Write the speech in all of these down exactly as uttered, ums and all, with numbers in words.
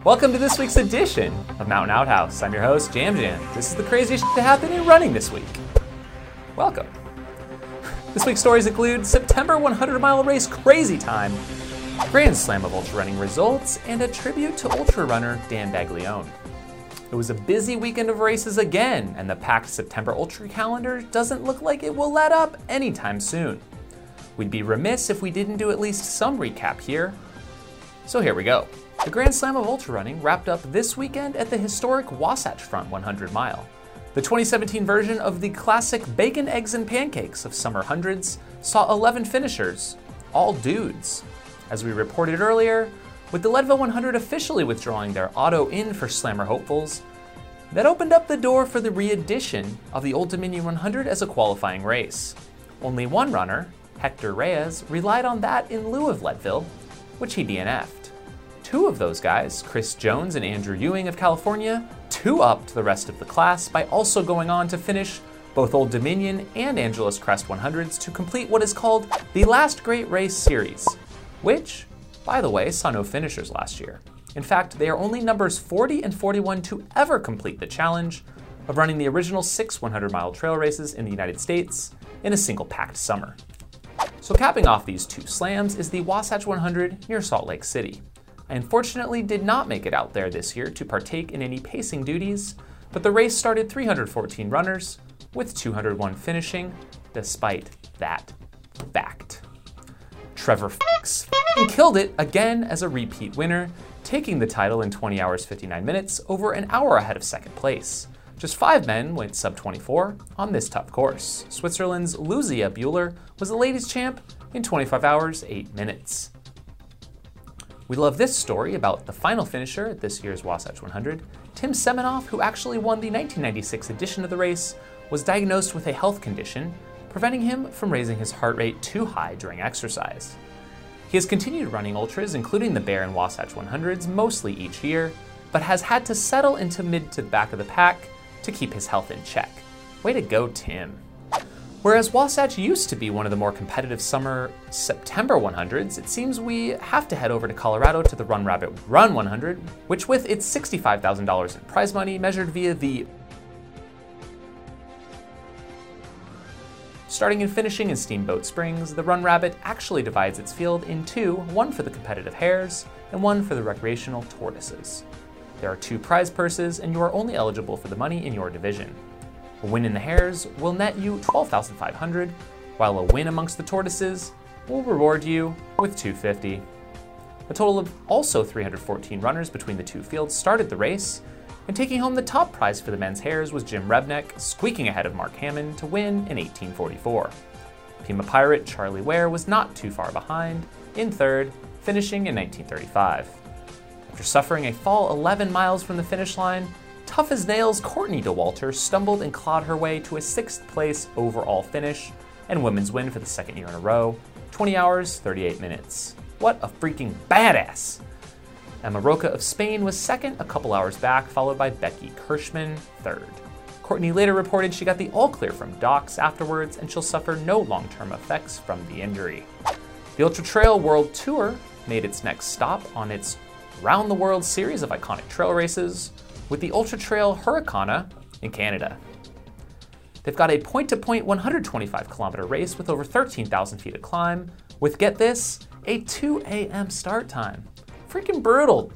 Welcome to this week's edition of Mountain Outhouse. I'm your host, Jam Jam. This is the craziest shit to happen in running this week. Welcome. This week's stories include September one hundred mile race crazy time, Grand Slam of ultra running results, and a tribute to ultra runner Dan Baglione. It was a busy weekend of races again, and the packed September ultra calendar doesn't look like it will let up anytime soon. We'd be remiss if we didn't do at least some recap here. So here we go. The Grand Slam of ultra running wrapped up this weekend at the historic Wasatch Front one hundred mile. The twenty seventeen version of the classic bacon, eggs, and pancakes of summer hundreds saw eleven finishers, all dudes. As we reported earlier, with the Leadville one hundred officially withdrawing their auto in for Slammer hopefuls, that opened up the door for the re-edition of the Old Dominion one hundred as a qualifying race. Only one runner, Hector Reyes, relied on that in lieu of Leadville, which he D N F'd. Two of those guys, Chris Jones and Andrew Ewing of California, two-upped the rest of the class by also going on to finish both Old Dominion and Angeles Crest one hundreds to complete what is called the Last Great Race Series, which, by the way, saw no finishers last year. In fact, they are only numbers forty and forty-one to ever complete the challenge of running the original six one hundred mile trail races in the United States in a single packed summer. So capping off these two slams is the Wasatch one hundred near Salt Lake City. I unfortunately did not make it out there this year to partake in any pacing duties, but the race started three hundred fourteen runners, with two hundred one finishing, despite that fact. Trevor F***s killed it again as a repeat winner, taking the title in twenty hours fifty-nine minutes, over an hour ahead of second place. Just five men went sub twenty-four on this tough course. Switzerland's Luzia Buehler was the ladies' champ in twenty-five hours, eight minutes. We love this story about the final finisher at this year's Wasatch one hundred. Tim Semenoff, who actually won the nineteen ninety-six edition of the race, was diagnosed with a health condition, preventing him from raising his heart rate too high during exercise. He has continued running ultras, including the Bear and Wasatch one hundreds, mostly each year, but has had to settle into mid to the back of the pack to keep his health in check. Way to go, Tim. Whereas Wasatch used to be one of the more competitive summer September one hundreds, it seems we have to head over to Colorado to the Run Rabbit Run one hundred, which with its sixty-five thousand dollars in prize money measured via the starting and finishing in Steamboat Springs, the Run Rabbit actually divides its field in two, one for the competitive hares and one for the recreational tortoises. There are two prize purses, and you are only eligible for the money in your division. A win in the hares will net you twelve thousand five hundred dollars, while a win amongst the tortoises will reward you with two hundred fifty dollars. A total of also three hundred fourteen runners between the two fields started the race, and taking home the top prize for the men's hares was Jim Rebnick, squeaking ahead of Mark Hammond to win in eighteen forty-four. Pima Pirate Charlie Ware was not too far behind, in third, finishing in nineteen thirty-five. After suffering a fall eleven miles from the finish line, tough as nails Courtney Dauwalter stumbled and clawed her way to a sixth place overall finish and women's win for the second year in a row, twenty hours, thirty-eight minutes. What a freaking badass! Emma Roca of Spain was second a couple hours back, followed by Becky Kirschman, third. Courtney later reported she got the all clear from docs afterwards and she'll suffer no long-term effects from the injury. The Ultra Trail World Tour made its next stop on its Round the World series of iconic trail races with the Ultra Trail Hurricana in Canada. They've got a point-to-point one hundred twenty-five kilometer race with over thirteen thousand feet of climb, with, get this, a two a m start time. Freaking brutal.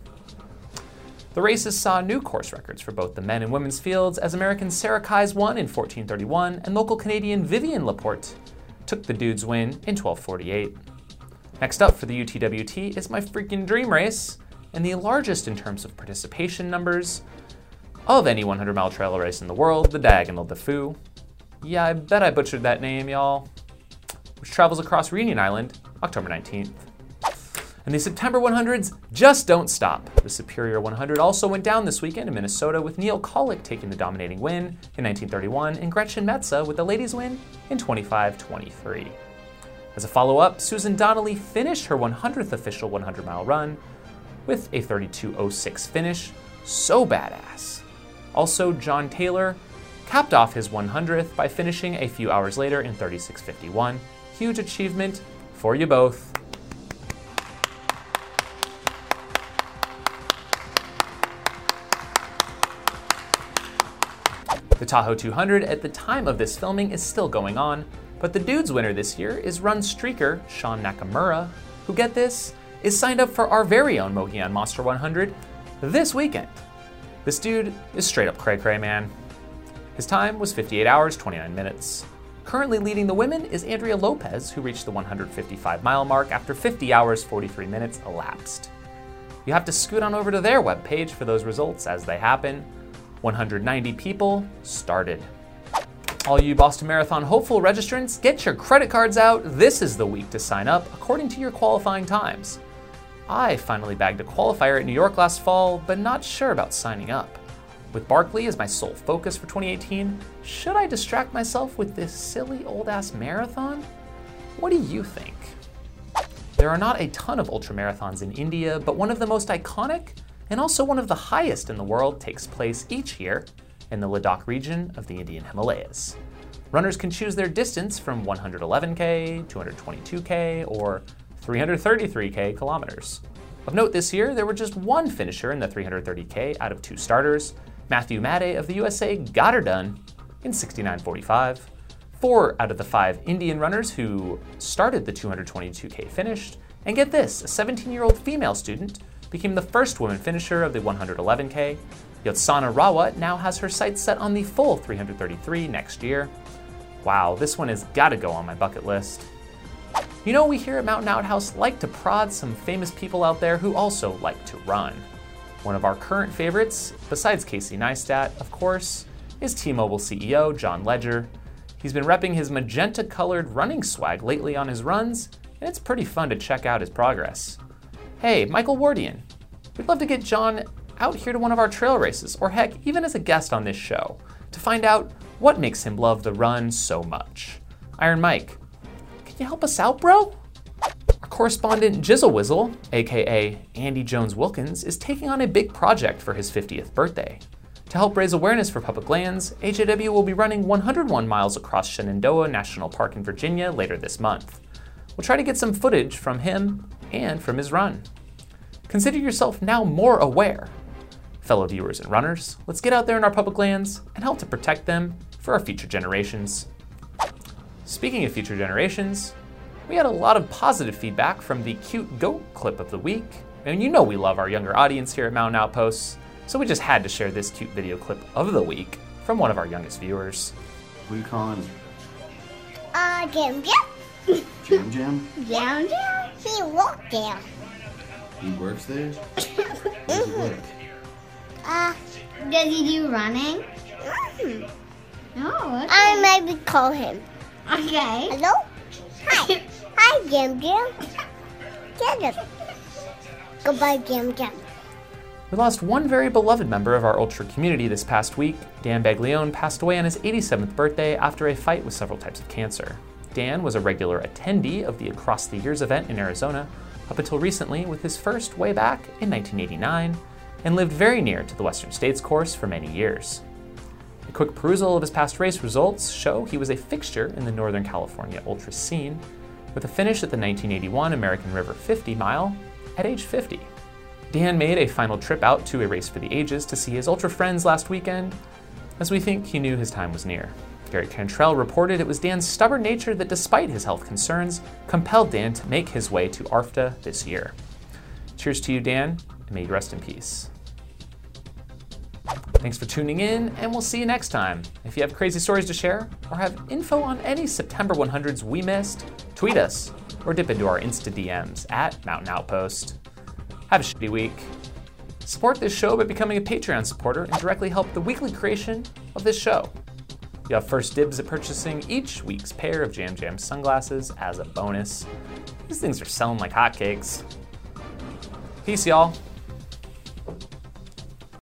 The races saw new course records for both the men and women's fields as American Sarah Kies won in fourteen thirty-one and local Canadian Vivian Laporte took the dude's win in twelve forty-eight. Next up for the U T W T is my freaking dream race, and the largest in terms of participation numbers of any one hundred mile trail race in the world, the Diagonal de Fou. Yeah, I bet I butchered that name, y'all. Which travels across Reunion Island, October nineteenth. And the September one hundreds just don't stop. The Superior one hundred also went down this weekend in Minnesota, with Neil Kollick taking the dominating win in nineteen thirty-one and Gretchen Metza with the ladies' win in twenty-five twenty-three. As a follow-up, Susan Donnelly finished her one hundredth official one hundred mile run with a thirty-two oh six finish. So badass. Also, John Taylor capped off his one hundredth by finishing a few hours later in thirty-six fifty-one. Huge achievement for you both. The Tahoe two hundred at the time of this filming is still going on, but the dude's winner this year is run streaker Sean Nakamura, who, get this, is signed up for our very own Mohican Monster one hundred this weekend. This dude is straight up cray cray, man. His time was fifty-eight hours, twenty-nine minutes. Currently leading the women is Andrea Lopez, who reached the one hundred fifty-five mile mark after fifty hours, forty-three minutes elapsed. You have to scoot on over to their webpage for those results as they happen. one hundred ninety people started. All you Boston Marathon hopeful registrants, get your credit cards out. This is the week to sign up according to your qualifying times. I finally bagged a qualifier at New York last fall, but not sure about signing up. With Barkley as my sole focus for twenty eighteen, should I distract myself with this silly old-ass marathon? What do you think? There are not a ton of ultramarathons in India, but one of the most iconic and also one of the highest in the world takes place each year in the Ladakh region of the Indian Himalayas. Runners can choose their distance from one hundred eleven K, two hundred twenty-two K, or three hundred thirty-three K kilometers. Of note this year, there were just one finisher in the three hundred thirty K out of two starters. Matthew Madey of the U S A got her done in sixty-nine forty-five. Four out of the five Indian runners who started the two hundred twenty-two K finished. And get this, a seventeen-year-old female student became the first woman finisher of the one hundred eleven K. Yotsana Rawat now has her sights set on the full three hundred thirty-three next year. Wow, this one has gotta go on my bucket list. You know, we here at Mountain Outhouse like to prod some famous people out there who also like to run. One of our current favorites, besides Casey Neistat, of course, is T-Mobile C E O John Legere. He's been repping his magenta-colored running swag lately on his runs, and it's pretty fun to check out his progress. Hey, Michael Wardian, we'd love to get John out here to one of our trail races, or heck, even as a guest on this show, to find out what makes him love the run so much. Iron Mike, can you help us out, bro? Our correspondent Jizzle Wizzle, aka Andy Jones Wilkins, is taking on a big project for his fiftieth birthday. To help raise awareness for public lands, A J W will be running one hundred one miles across Shenandoah National Park in Virginia later this month. We'll try to get some footage from him and from his run. Consider yourself now more aware. Fellow viewers and runners, let's get out there in our public lands and help to protect them for our future generations. Speaking of future generations, we had a lot of positive feedback from the cute goat clip of the week. And you know we love our younger audience here at Mountain Outposts, so we just had to share this cute video clip of the week from one of our youngest viewers. What are you calling him? Uh, Jam Jam. Jam Jam? Jam Jam? He walked there. He works there? Where does he work? Uh, Does he do running? mm, Oh, okay. I maybe call him. Okay. Hello? Hi. Hi, Jam Jam. Jam Jam. Goodbye, Jam Jam. We lost one very beloved member of our ultra community this past week. Dan Baglione passed away on his eighty-seventh birthday after a fight with several types of cancer. Dan was a regular attendee of the Across the Years event in Arizona up until recently, with his first way back in nineteen eighty-nine, and lived very near to the Western States course for many years. A quick perusal of his past race results show he was a fixture in the Northern California ultra scene, with a finish at the nineteen eighty-one American River fifty mile at age fifty. Dan made a final trip out to a race for the ages to see his ultra friends last weekend, as we think he knew his time was near. Gary Cantrell reported it was Dan's stubborn nature that, despite his health concerns, compelled Dan to make his way to A R F T A this year. Cheers to you, Dan, and may you rest in peace. Thanks for tuning in, and we'll see you next time. If you have crazy stories to share, or have info on any September one hundreds we missed, tweet us, or dip into our Insta D Ms at Mountain Outpost. Have a shitty week. Support this show by becoming a Patreon supporter and directly help the weekly creation of this show. You have first dibs at purchasing each week's pair of Jam Jam sunglasses as a bonus. These things are selling like hotcakes. Peace, y'all.